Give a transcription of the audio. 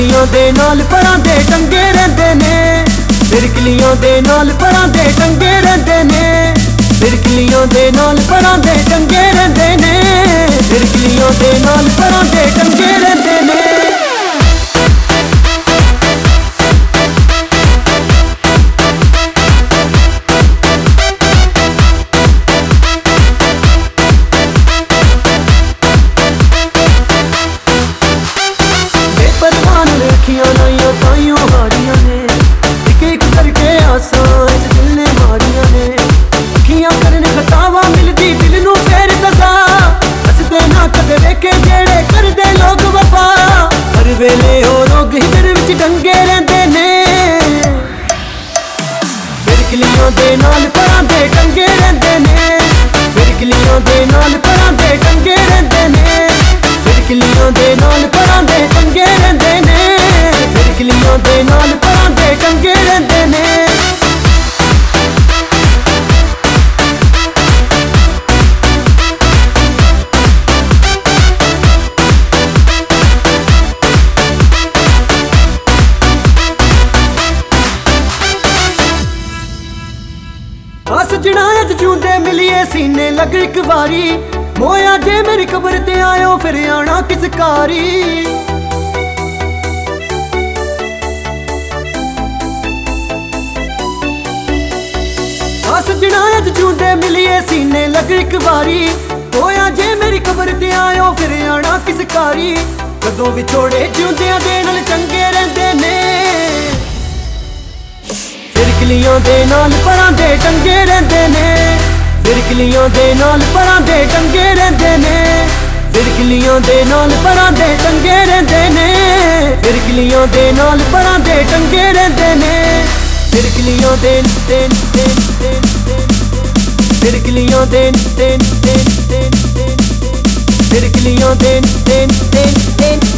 ਫਿਰਕਲੀਆਂ ਦੇ ਨਾਲ ਪਰਾਂ ਦੇ ਟੰਗੇ ਰਹਿੰਦੇ ਨੇ, ਫਿਰਕਲੀਆਂ ਦੇ ਨਾਲ ਪਰਾਂ ਦੇ ਟੰਗੇ ਰਹਿੰਦੇ ਨੇ, ਫਿਰਕਲੀਆਂ ਦੇ ਨਾਲ ਪਰਾਂ ਦੇ ਟੰਗੇ ਰਹਿੰਦੇ ਨੇ, ਫਿਰਕਲੀਆਂ ਦੇ ਨਾਲ ਪਰਾਂ ਦੇ ਟੰਗੇ ਰਹਿੰਦੇ ਨੇ। ਅੱਖੀਆਂ ਲਾਈਆਂ ਤਾਈਆਂ ਹਾਰੀਆਂ ਨੇ, ਇੱਕ ਇੱਕ ਕਰਕੇ ਆਸਾਂ ਇਸ ਦਿਲ ਨੇ ਮਾਰੀਆਂ ਨੇ। ਅੱਖੀਆਂ ਕਰਨ ਖਤਾਵਾਂ ਮਿਲਦੀ ਦਿਲ ਨੂੰ ਫੇਰ ਸਜ਼ਾ, ਹੱਸਦੇ ਨਾ ਕਦੇ ਵੇਖੇ ਜਿਹੜੇ ਕਰਦੇ ਲੋਕ ਵਫਾ। ਹਰ ਵੇਲੇ ਉਹ ਲੋਕ ਹਿਦਰ ਵਿੱਚ ਡੰਗੇ ਰਹਿੰਦੇ ਨੇ, ਫਿਰਕਲੀਆਂ ਦੇ ਨਾਲ ਪਰਾਂ ਦੇ ਟੰਗੇ ਰਹਿੰਦੇ ਨੇ, ਫਿਰਕਲੀਆਂ ਦੇ ਨਾਲ ਪਰਾਂ ਦੇ ਟੰਗੇ ਰਹਿੰਦੇ ਨੇ, ਫਿਰਕਲੀਆਂ ਦੇ ਨਾਲ ਪਰਾਂ ਦੇ ਟੰਗੇ ਰਹਿੰਦੇ ਨੇ, ਫਿਰਕਲੀਆਂ ਦੇ ਨਾਲ ਪਰਾਂ ਦੇ ਟੰਗੇ ਰਹਿੰਦੇ ਨੇ। ਸੱਜਣਾ ਅੱਜ ਜੂੰਦੇ ਮਿਲੀਏ ਸੀਨੇ ਲੱਗ ਇੱਕ ਵਾਰੀ, ਮੋਇਆ ਜੇ ਮੇਰੀ ਕਬਰ ਤੇ ਆਇਓ ਫਿਰ ਆਣਾ ਕਿਸ ਕਾਰੀ। ਸੱਜਣਾ ਅੱਜ ਜੂੰਦੇ ਮਿਲੀਏ ਸੀਨੇ ਲੱਗ ਇੱਕ ਵਾਰੀ, ਮੋਇਆ ਜੇ ਮੇਰੀ ਕਬਰ ਤੇ ਆਇਓ ਫਿਰ ਆਣਾ ਕਿਸ ਕਾਰੀ। ਕਦੋਂ ਵਿਛੋੜੇ ਜਿਉਂਦਿਆਂ ਦੇ ਨਾਲ ਚੰਗੇ ਰਹਿੰਦੇ ਨੇ, ਫਿਰਕਲੀਆਂ ਦੇ ਨਾਲ ਪਰਾਂ ਦੇ ਟੰਗੇ ਰਹਿੰਦੇ ਨੇ, ਫਿਰਕਲੀਆਂ ਦੇ ਨਾਲ ਪਰਾਂ ਦੇ ਟੰਗੇ ਰਹਿੰਦੇ ਨੇ, ਫਿਰਕਲੀਆਂ ਦੇ ਨਾਲ ਪਰਾਂ ਦੇ ਟੰਗੇ ਰਹਿੰਦੇ ਨੇ, ਫਿਰਕਲੀਆਂ ਦੇ ਨਾਲ ਪਰਾਂ ਦੇ ਟੰਗੇ ਰਹਿੰਦੇ ਨੇ, ਫਿਰਕਲੀਆਂ ਦੇ ਫਿਰਕਲੀਆਂ ਦੇ ਫਿਰਕਲੀਆਂ ਦੇ